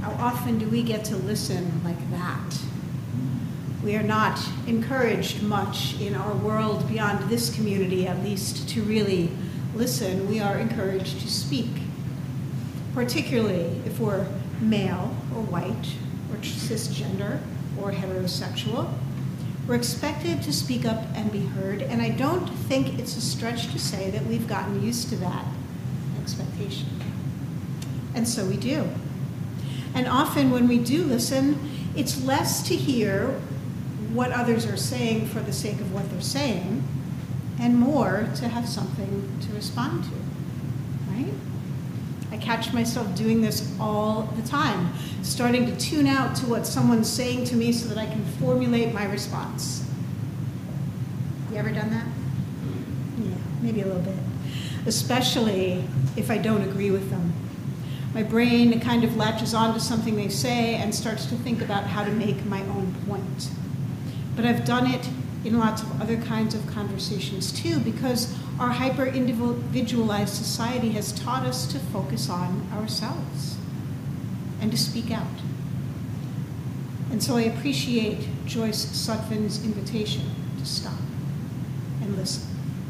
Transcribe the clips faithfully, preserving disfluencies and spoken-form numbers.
How often do we get to listen like that? We are not encouraged much in our world beyond this community, at least, to really listen. We are encouraged to speak, particularly if we're male or white or cisgender or heterosexual. We're expected to speak up and be heard, and I don't think it's a stretch to say that we've gotten used to that expectation. And so we do. And often when we do listen, it's less to hear what others are saying for the sake of what they're saying, and more to have something to respond to, right? I catch myself doing this all the time, starting to tune out to what someone's saying to me so that I can formulate my response. You ever done that? Yeah, maybe a little bit. Especially if I don't agree with them. My brain kind of latches on to something they say and starts to think about how to make my own point. But I've done it in lots of other kinds of conversations too, because our hyper-individualized society has taught us to focus on ourselves and to speak out. And so I appreciate Joyce Sutphin's invitation to stop and listen.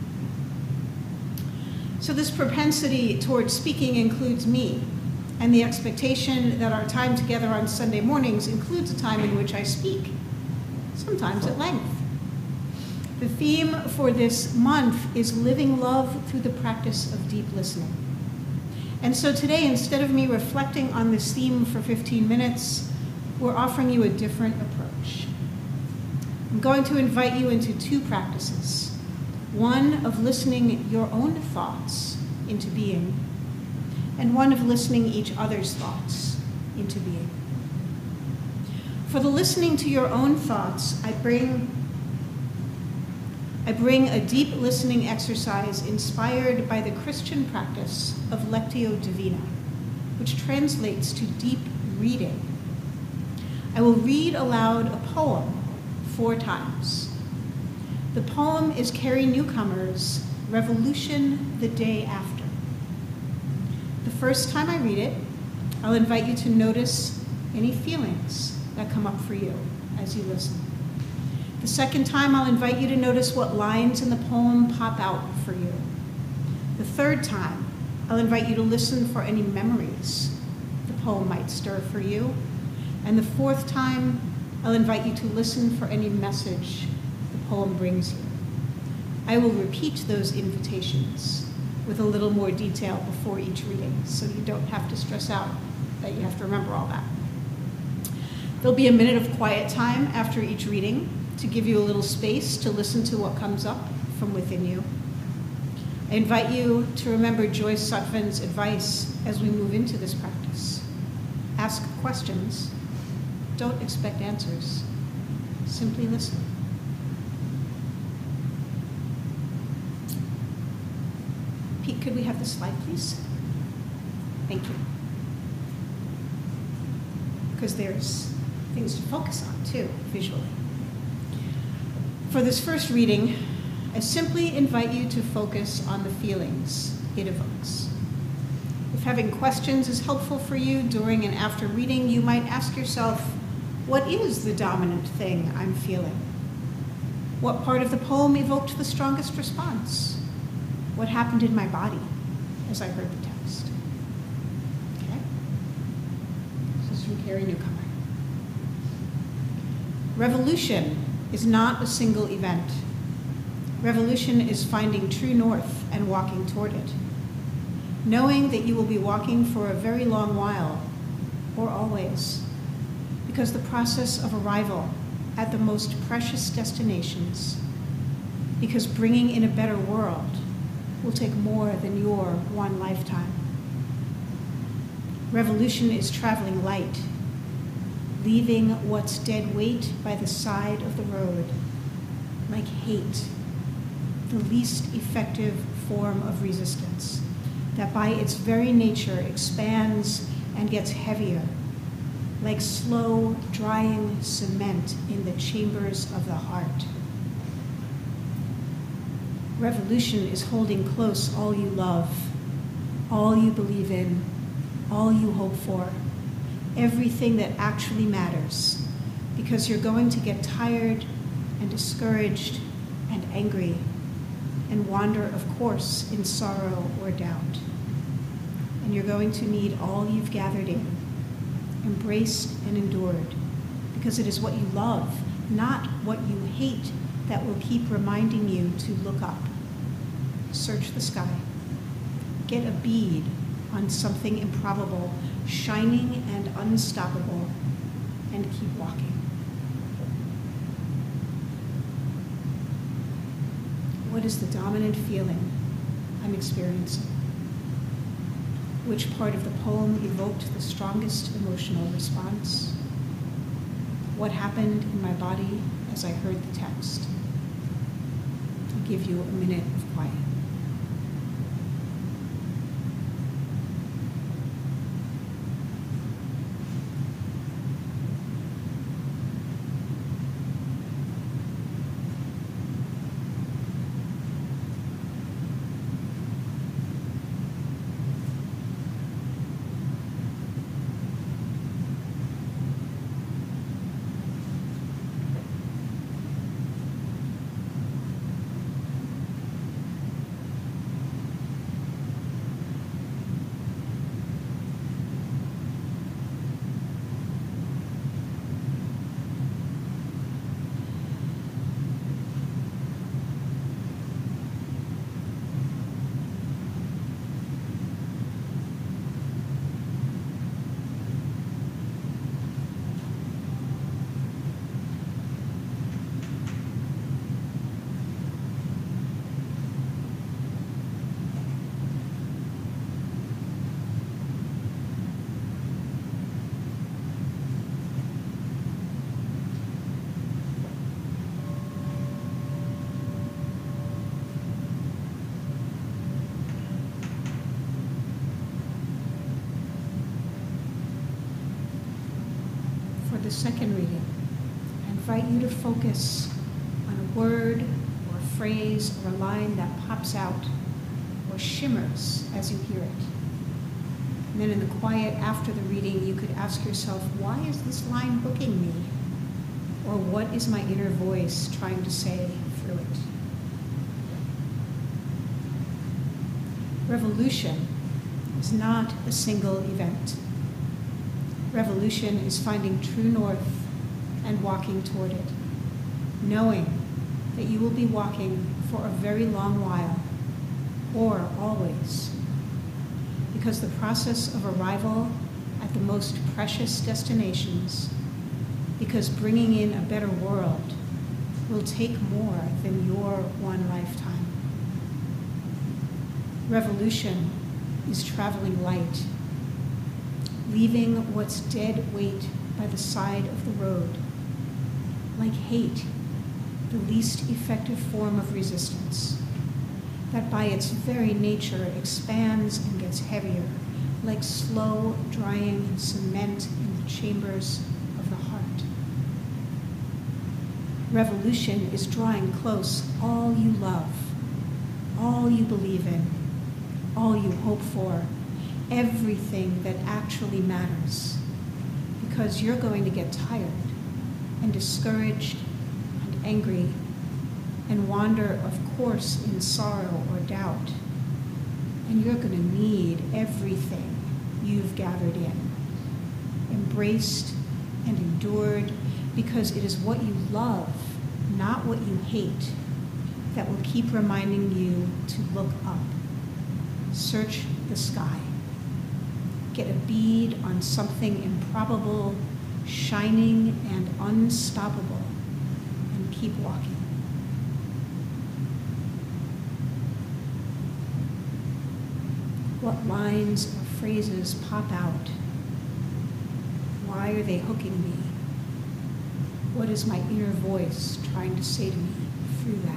So this propensity towards speaking includes me, and the expectation that our time together on Sunday mornings includes a time in which I speak, sometimes at length. The theme for this month is living love through the practice of deep listening. And so today, instead of me reflecting on this theme for fifteen minutes, we're offering you a different approach. I'm going to invite you into two practices. One of listening your own thoughts into being, and one of listening each other's thoughts into being. For the listening to your own thoughts, I bring I bring a deep listening exercise inspired by the Christian practice of Lectio Divina, which translates to deep reading. I will read aloud a poem four times. The poem is Carrie Newcomer's Revolution the Day After. The first time I read it, I'll invite you to notice any feelings that come up for you as you listen. The second time, I'll invite you to notice what lines in the poem pop out for you. The third time, I'll invite you to listen for any memories the poem might stir for you. And the fourth time, I'll invite you to listen for any message the poem brings you. I will repeat those invitations with a little more detail before each reading, so you don't have to stress out that you have to remember all that. There'll be a minute of quiet time after each reading to give you a little space to listen to what comes up from within you. I invite you to remember Joyce Sutphin's advice as we move into this practice. Ask questions. Don't expect answers. Simply listen. Pete, could we have the slide, please? Thank you. Because there's things to focus on, too, visually. For this first reading, I simply invite you to focus on the feelings it evokes. If having questions is helpful for you during and after reading, you might ask yourself, what is the dominant thing I'm feeling? What part of the poem evoked the strongest response? What happened in my body as I heard the text? Okay? This is from Carrie Newcomer. Revolution is not a single event. Revolution is finding true north and walking toward it, knowing that you will be walking for a very long while, or always, because the process of arrival at the most precious destinations, because bringing in a better world will take more than your one lifetime. Revolution is traveling light, leaving what's dead weight by the side of the road, like hate, the least effective form of resistance, that by its very nature expands and gets heavier, like slow drying cement in the chambers of the heart. Revolution is holding close all you love, all you believe in, all you hope for, everything that actually matters, because you're going to get tired and discouraged and angry and wander, of course, in sorrow or doubt. And you're going to need all you've gathered in, embraced and endured, because it is what you love, not what you hate, that will keep reminding you to look up. Search the sky. Get a bead on something improbable, shining and unstoppable, and keep walking. What is the dominant feeling I'm experiencing? Which part of the poem evoked the strongest emotional response? What happened in my body as I heard the text? I'll give you a minute of quiet. The second reading, I invite you to focus on a word or a phrase or a line that pops out or shimmers as you hear it. And then in the quiet after the reading, you could ask yourself, why is this line hooking me? Or what is my inner voice trying to say through it? Revolution is not a single event. Revolution is finding true north and walking toward it, knowing that you will be walking for a very long while, or always, because the process of arrival at the most precious destinations, because bringing in a better world will take more than your one lifetime. Revolution is traveling light, leaving what's dead weight by the side of the road, like hate, the least effective form of resistance, that by its very nature expands and gets heavier, like slow drying cement in the chambers of the heart. Revolution is drawing close all you love, all you believe in, all you hope for, everything that actually matters, because you're going to get tired and discouraged and angry and wander, of course, in sorrow or doubt. And you're going to need everything you've gathered in, embraced and endured, because it is what you love, not what you hate, that will keep reminding you to look up. Search the sky. Get a bead on something improbable, shining and unstoppable, and keep walking. What lines or phrases pop out? Why are they hooking me? What is my inner voice trying to say to me through that?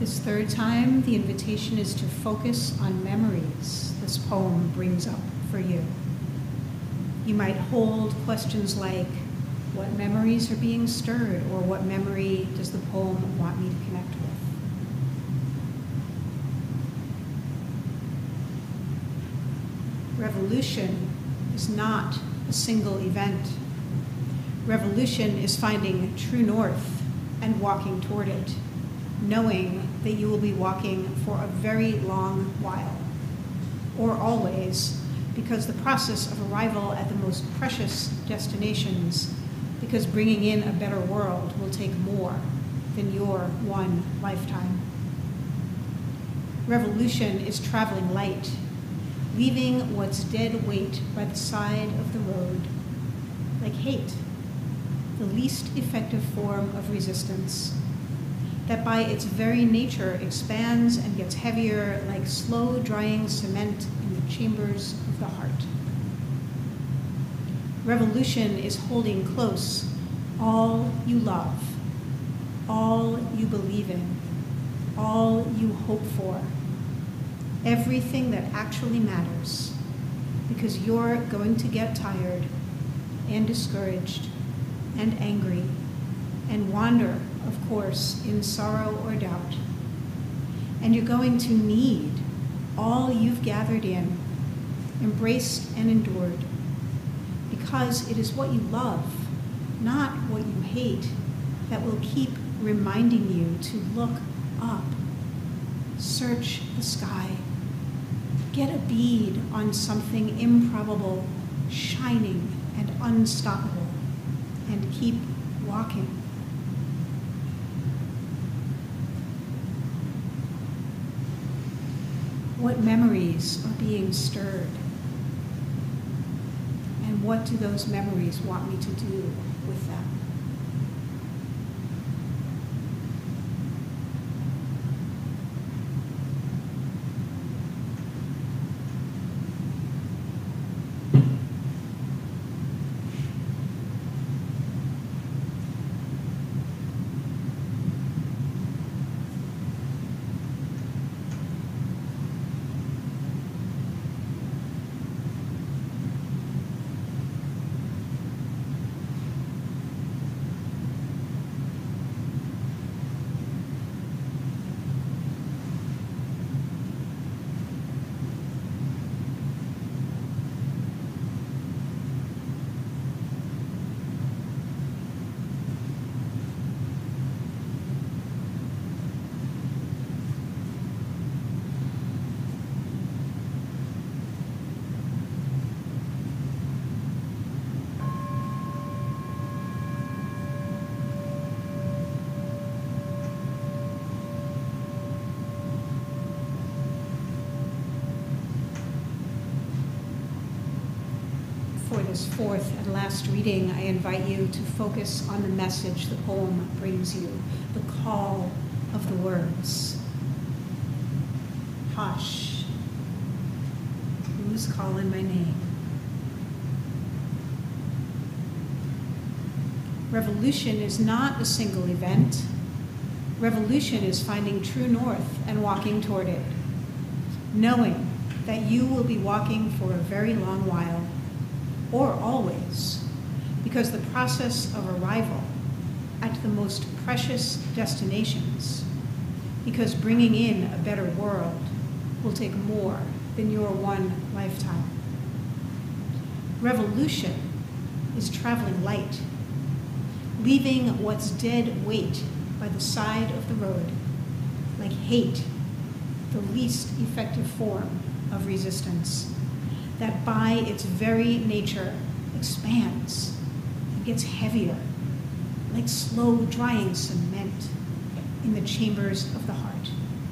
This third time, the invitation is to focus on memories this poem brings up for you. You might hold questions like, what memories are being stirred, or what memory does the poem want me to connect with? Revolution is not a single event. Revolution is finding true north and walking toward it, knowing that you will be walking for a very long while, or always, because the process of arrival at the most precious destinations, because bringing in a better world will take more than your one lifetime. Revolution is traveling light, leaving what's dead weight by the side of the road, like hate, the least effective form of resistance, that by its very nature expands and gets heavier like slow drying cement in the chambers of the heart. Revolution is holding close all you love, all you believe in, all you hope for, everything that actually matters, because you're going to get tired and discouraged and angry and wander, of course, in sorrow or doubt. And you're going to need all you've gathered in, embraced and endured, because it is what you love, not what you hate, that will keep reminding you to look up, search the sky, get a bead on something improbable, shining and unstoppable, and keep walking. What memories are being stirred? And what do those memories want me to do with them? For this fourth and last reading, I invite you to focus on the message the poem brings you, the call of the words. Hush, who's calling my name? Revolution is not a single event. Revolution is finding true north and walking toward it, knowing that you will be walking for a very long while, or always, because the process of arrival at the most precious destinations, because bringing in a better world will take more than your one lifetime. Revolution is traveling light, leaving what's dead weight by the side of the road, like hate, the least effective form of resistance, that by its very nature expands and gets heavier, like slow drying cement in the chambers of the heart.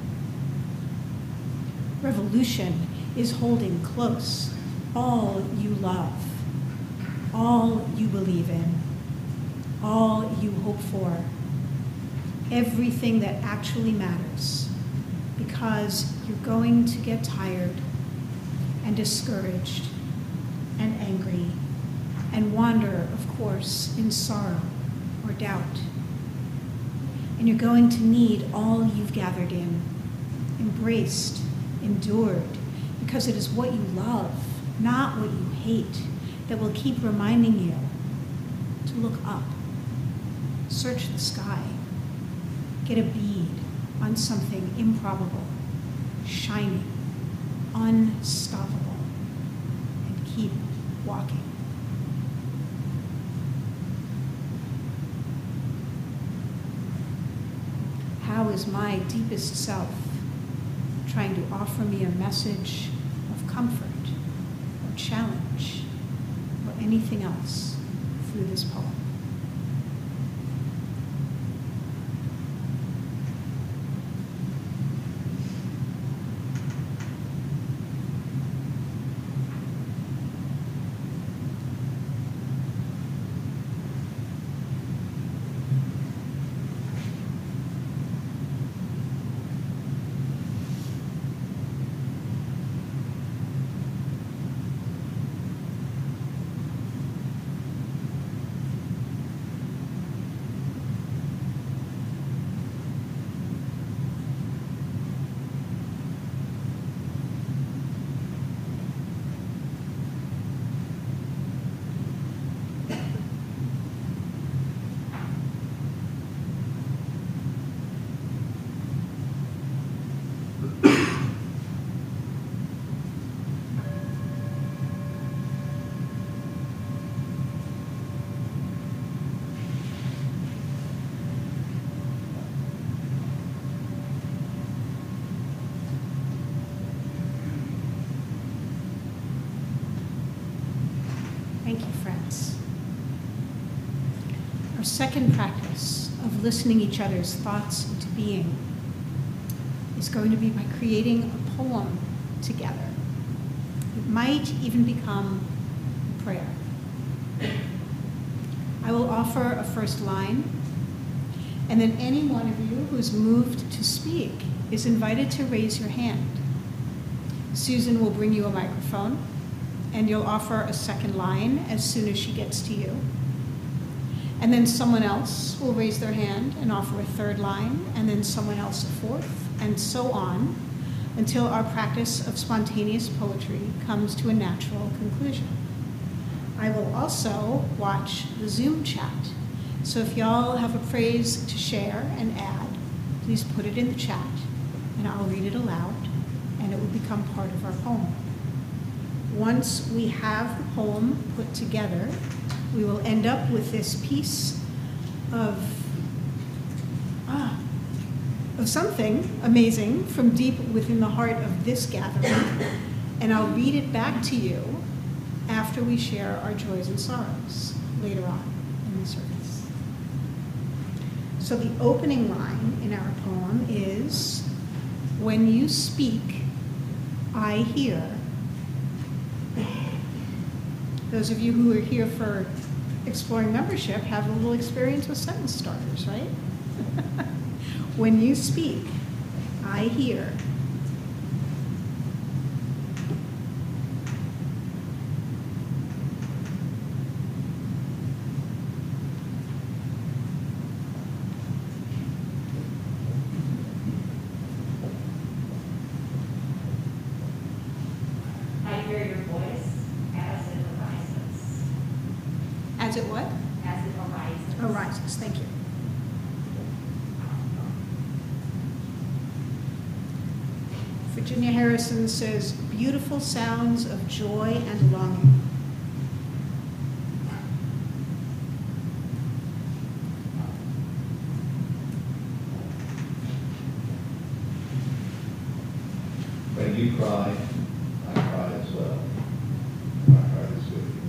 Revolution is holding close all you love, all you believe in, all you hope for, everything that actually matters, because you're going to get tired and discouraged and angry and wander, of course, in sorrow or doubt. And you're going to need all you've gathered in, embraced, endured, because it is what you love, not what you hate, that will keep reminding you to look up, search the sky, get a bead on something improbable, shining, unstoppable, and keep walking. How is my deepest self trying to offer me a message of comfort or challenge or anything else through this poem? Thank you, friends. Our second practice of listening each other's thoughts into being is going to be by creating a poem together. It might even become a prayer. I will offer a first line, and then any one of you who's moved to speak is invited to raise your hand. Susan will bring you a microphone, and you'll offer a second line as soon as she gets to you. And then someone else will raise their hand and offer a third line, and then someone else a fourth, and so on, until our practice of spontaneous poetry comes to a natural conclusion. I will also watch the Zoom chat. So if y'all have a phrase to share and add, please put it in the chat, and I'll read it aloud, and it will become part of our poem. Once we have the poem put together, we will end up with this piece of, ah, of something amazing from deep within the heart of this gathering, and I'll read it back to you after we share our joys and sorrows later on in the service. So the opening line in our poem is, "When you speak, I hear." Those of you who are here for Exploring Membership have a little experience with sentence starters, right? When you speak, I hear. I hear your voice as it arises. As it what? As it arises. Arises, thank you. Virginia Harrison says, beautiful sounds of joy and longing. When you cry, I cry as well. My heart is with you.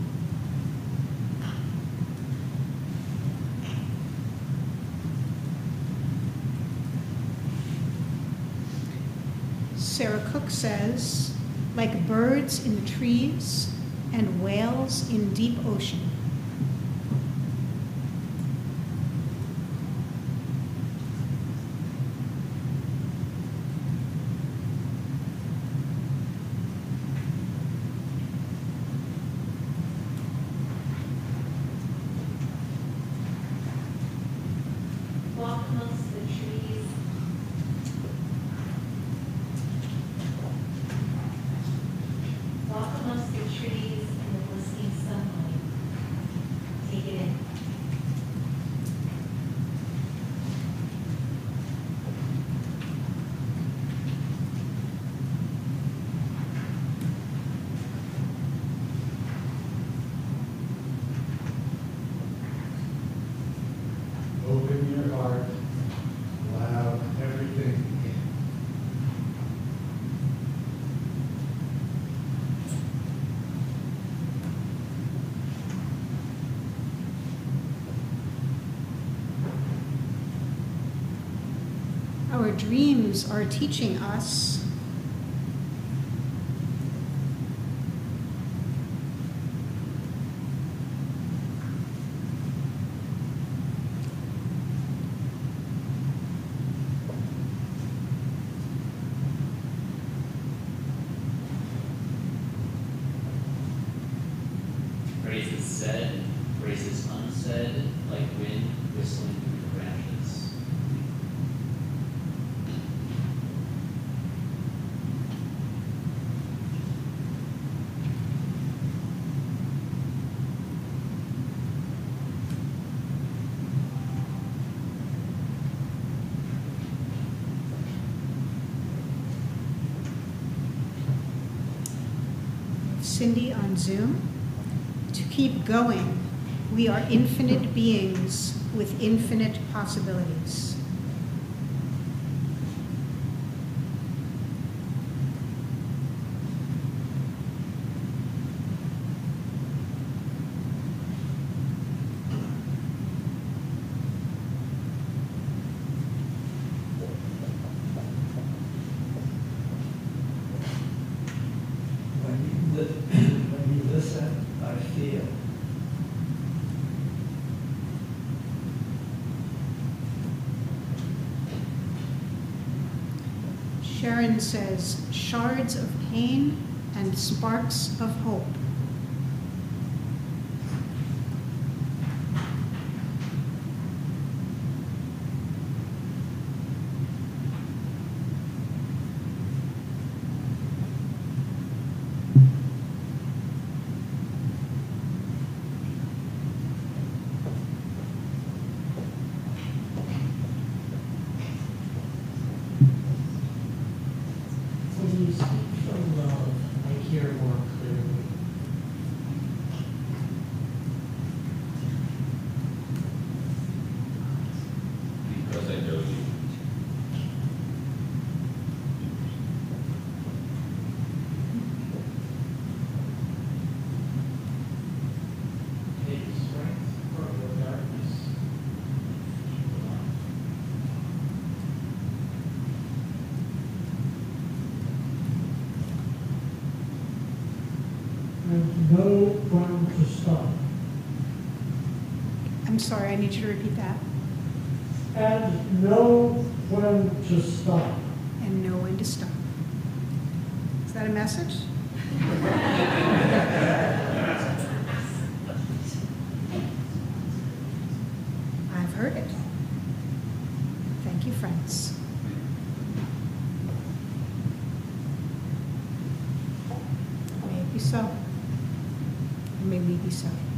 Sarah Cook says, like birds in the trees and whales in deep ocean. Welcome us the Our dreams are teaching us. Phrases said, phrases unsaid, like wind whistling through the branches. Cindy on Zoom. To keep going, we are infinite beings with infinite possibilities. When you, li- when you listen, I feel. Sharon says, shards of pain and sparks of hope. When you speak from love, I hear more clearly. Because I know you. Take strength from the darkness. And know when to stop. I'm sorry, I need you to repeat that. And know when to stop. And know when to stop. Is that a message? I've heard it. Thank you, friends. May it be so. And may we be so.